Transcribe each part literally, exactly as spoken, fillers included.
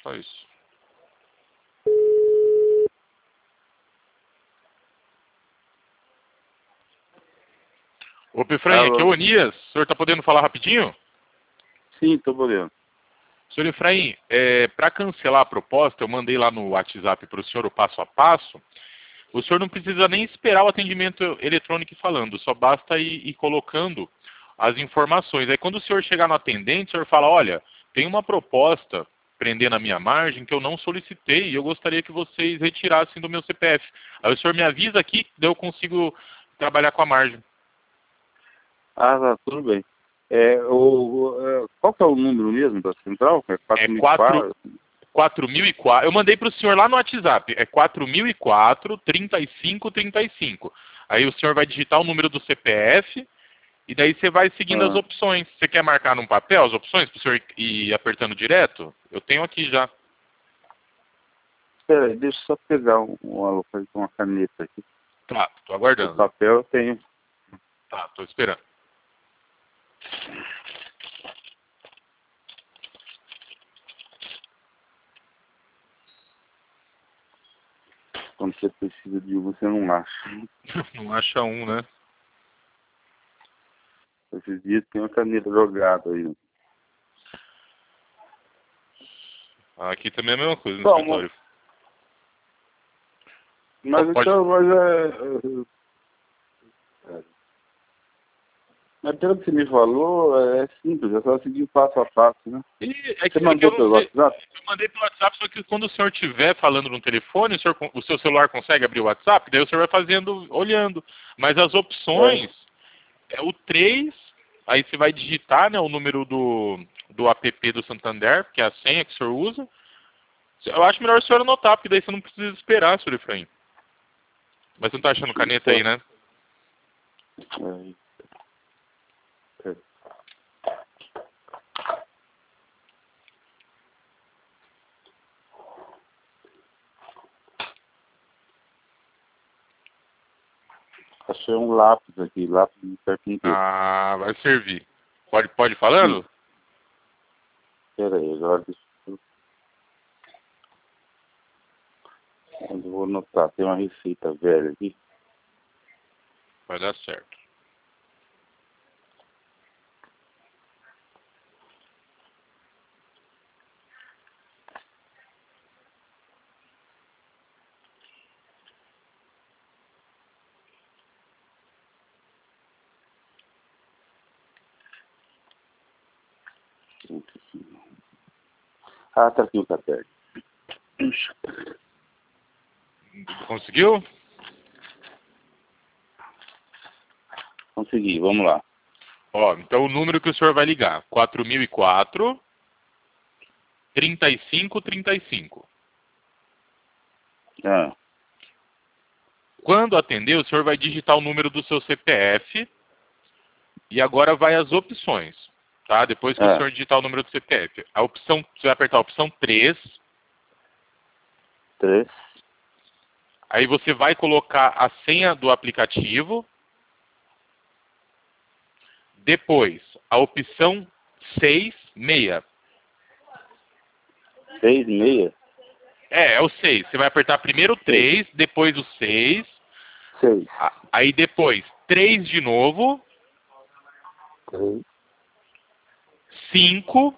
Só isso. Opa, Efraim, aqui é o Onias. O senhor está podendo falar rapidinho? Sim, estou podendo. Senhor Efraim, é, para cancelar a proposta, eu mandei lá no WhatsApp para o senhor o passo a passo. O senhor não precisa nem esperar o atendimento eletrônico falando, só basta ir, ir colocando as informações. Aí quando o senhor chegar no atendente, o senhor fala, olha, tem uma proposta prendendo a minha margem que eu não solicitei e eu gostaria que vocês retirassem do meu C P F. Aí o senhor me avisa aqui, daí eu consigo trabalhar com a margem. Ah, tá, tudo bem. É, o, o, qual que é o número mesmo da central? É quatro mil e quatro? quatro mil e quatro. Eu mandei para o senhor lá no WhatsApp. É quatro mil e quatro, trinta e cinco, trinta e cinco. Aí o senhor vai digitar o número do C P F e daí você vai seguindo Ah. as opções. Você quer marcar num papel as opções para o senhor ir apertando direto? Eu tenho aqui já. Espera aí, deixa eu só pegar um, uma, uma caneta aqui. Tá, tô O aguardando. papel eu tenho. Tá, tô esperando. Quando você precisa de um, você não acha. Não acha um, né? Esses dias tem uma caneta jogada aí. Aqui também é a mesma coisa no Bom, escritório. Mas Pode... então, mas é, é... Mas pelo que você me falou, é simples, é só seguir passo a passo, né? E é que, Você é que eu mandou não pelo sei. WhatsApp? Eu mandei pelo WhatsApp, só que quando o senhor estiver falando no telefone, o, senhor, o seu celular consegue abrir o WhatsApp, daí o senhor vai fazendo, olhando. Mas as opções é, é o três, aí você vai digitar, né, o número do, do app do Santander, que é a senha que o senhor usa. Eu acho melhor o senhor anotar, porque daí você não precisa esperar, senhor Efraim. Mas você não tá achando caneta aí, né? É. É. Achei um lápis aqui, lápis de carpinteiro. Ah, vai servir. Pode, pode ir falando? Espera aí, agora deixa eu... Eu vou anotar, tem uma receita velha aqui. Vai dar certo. Ah, tá aqui o caderno. Conseguiu? Consegui, vamos lá. Ó, então o número que o senhor vai ligar, quatro mil e quatro, trinta e cinco, trinta e cinco. Ah, Quando atender, o senhor vai digitar o número do seu C P F e agora vai as opções, tá? Depois que o ah, senhor digitar o número do C P F. A opção, você vai apertar a opção três, três, aí você vai colocar a senha do aplicativo, depois a opção seis, meia. seis, meia, É, é o seis. Você vai apertar primeiro o três, depois o seis, seis, aí depois três de novo, três, cinco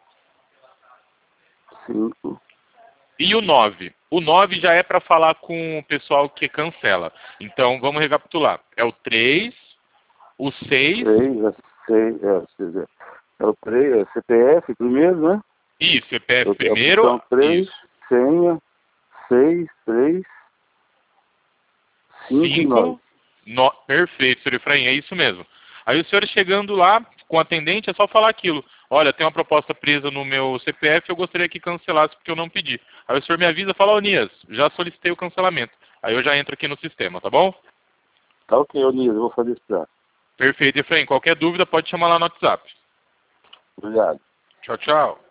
cinco, e o nove. O nove já é para falar com o pessoal que cancela. Então, vamos recapitular. É o três, o seis... três, é seis, é, seis, é, é o três, é C P F primeiro, né? Isso, C P F É a primeiro. opção três, Isso. senha, seis, três, cinco e nove. cinco. No... Perfeito, senhor Efraim, é isso mesmo. Aí o senhor chegando lá com o atendente, é só falar aquilo. Olha, tem uma proposta presa no meu C P F, eu gostaria que cancelasse porque eu não pedi. Aí o senhor me avisa, fala, ô Nias, já solicitei o cancelamento. Aí eu já entro aqui no sistema, tá bom? Tá ok, Onisa, eu vou fazer isso pra. Perfeito, Efraim. Qualquer dúvida pode chamar lá no WhatsApp. Obrigado. Tchau, tchau.